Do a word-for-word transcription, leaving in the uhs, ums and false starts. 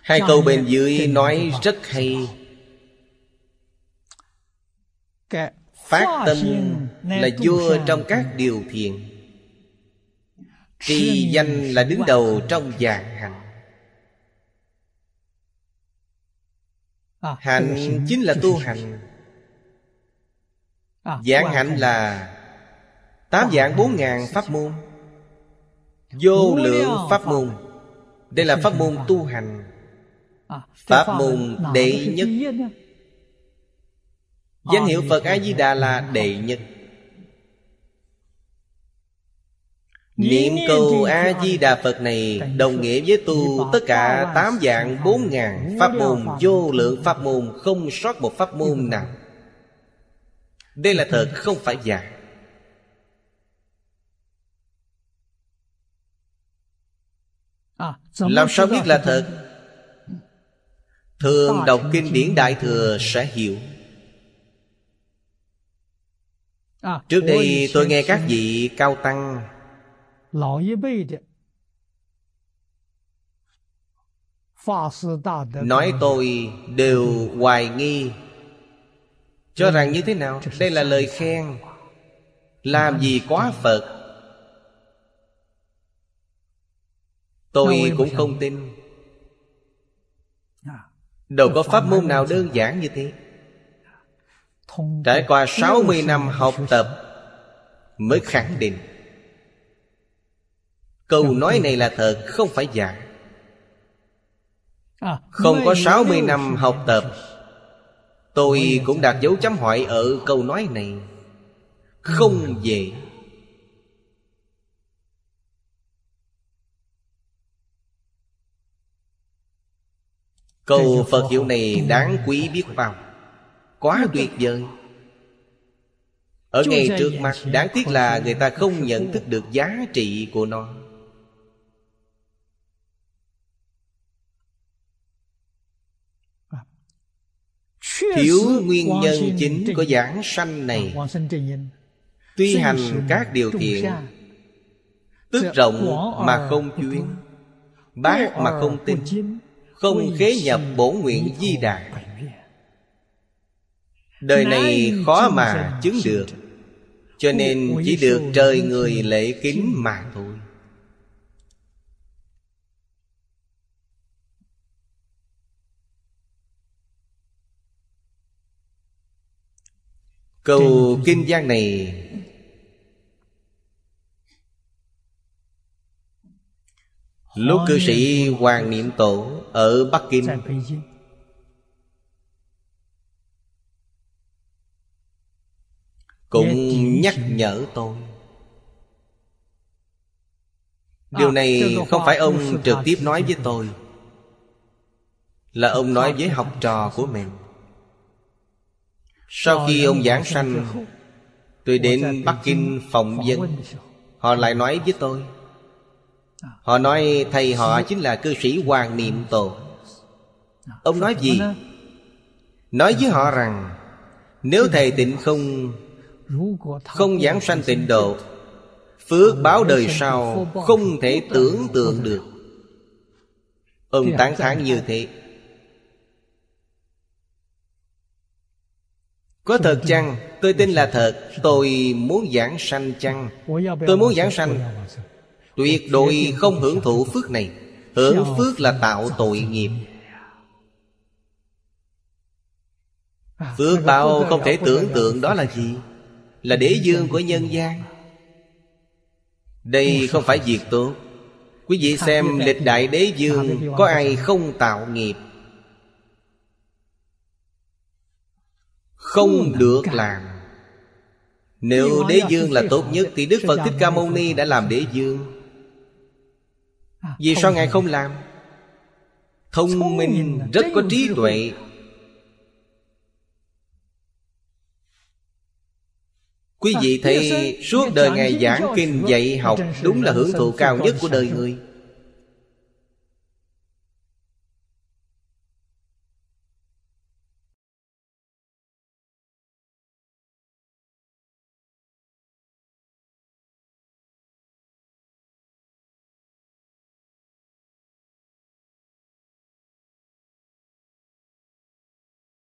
Hai câu bên dưới nói rất hay. Phát tâm là vua trong các điều thiện, trì danh là đứng đầu trong vạn hạnh. Hạnh chính là tu hành. Vạn hạnh là tám vạn bốn ngàn pháp môn, vô lượng pháp môn. Đây là pháp môn tu hành, pháp môn đệ nhất. Danh hiệu Phật A-di-đà là đệ nhất. Niệm câu A-di-đà Phật này đồng nghĩa với tu tất cả tám vạn bốn ngàn pháp môn, vô lượng pháp môn, không sót một pháp môn nào. Đây là thật, không phải giả. Làm sao biết là thật? Thường đọc kinh điển Đại Thừa sẽ hiểu. Trước đây tôi nghe các vị cao tăng nói, tôi đều hoài nghi, cho rằng như thế nào? Đây là lời khen, làm gì quá Phật. Tôi cũng không tin. Đâu có pháp môn nào đơn giản như thế. Trải qua sáu mươi năm học tập mới khẳng định câu nói này là thật, không phải giả. Không có sáu mươi năm học tập, tôi cũng đặt dấu chấm hỏi ở câu nói này. Không dễ. Câu Phật hiệu này đáng quý biết bao, quá tuyệt vời. Ở ngay trước mắt, đáng tiếc là người ta không nhận thức được giá trị của nó. Thiếu nguyên nhân chính của giảng sanh này. Tuy hành các điều thiện, tức rộng mà không chuyên, bác mà không tin, không khế nhập bổn nguyện Di Đà. Đời này khó mà chứng được, cho nên chỉ được trời người lễ kính mà thôi. Câu kinh văn này lúc cư sĩ Hoàng Niệm Tổ ở Bắc Kinh cũng nhắc nhở tôi. Điều này không phải ông trực tiếp nói với tôi, là ông nói với học trò của mình. Sau khi ông giảng sanh, tôi đến Bắc Kinh phỏng vấn, họ lại nói với tôi. Họ nói thầy họ chính là cư sĩ Hoàng Niệm Tổ. Ông nói gì? Nói với họ rằng nếu thầy Tịnh không Không giảng sanh tịnh độ, phước báo đời sau không thể tưởng tượng được. Ông tán thán như thế. Có thật chăng? Tôi tin là thật. Tôi muốn giảng sanh chăng? Tôi muốn giảng sanh. Tuyệt đối không hưởng thụ phước này. Hưởng phước là tạo tội nghiệp. Phước báo không thể tưởng tượng đó là gì? Là đế dương của nhân gian. Đây không phải việc tốt. Quý vị xem lịch đại đế dương, có ai không tạo nghiệp? Không được làm. Nếu đế dương là tốt nhất thì Đức Phật Thích Ca Mâu Ni đã làm đế dương. Vì sao Ngài không làm? Thông minh, rất có trí tuệ. Quý vị thấy suốt đời Ngài giảng kinh dạy học, đúng là hưởng thụ cao nhất của đời người.